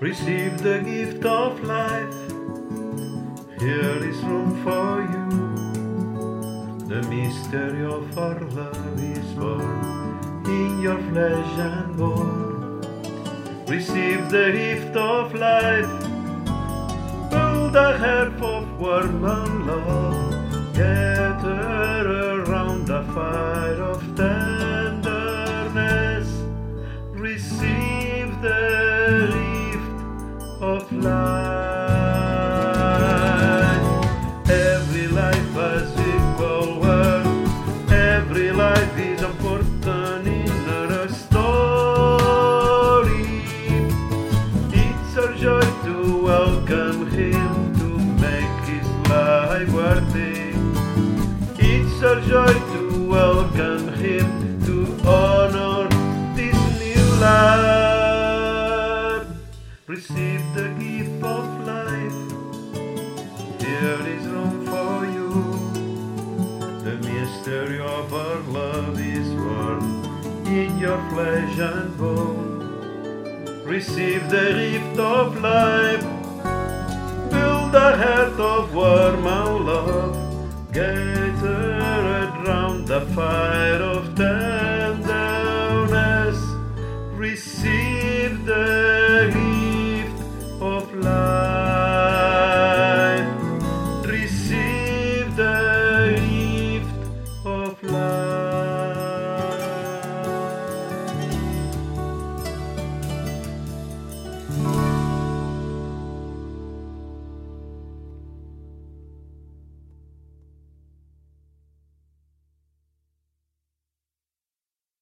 Receive the gift of life. Here is room for you. The mystery of our love is born in your flesh and bone. Receive the gift of life. Build a heart of warm and love. Gather around the fire of tenderness. Receive the gift of life. Every life has equal worth. Every life is important in a story. It's our joy to welcome him, to make his life worth it. It's our joy to welcome him, to honor this new life. Receive the gift of life. Here is room for you. The mystery of our love is born in your flesh and bone. Receive the gift of life. Build a heart of warmth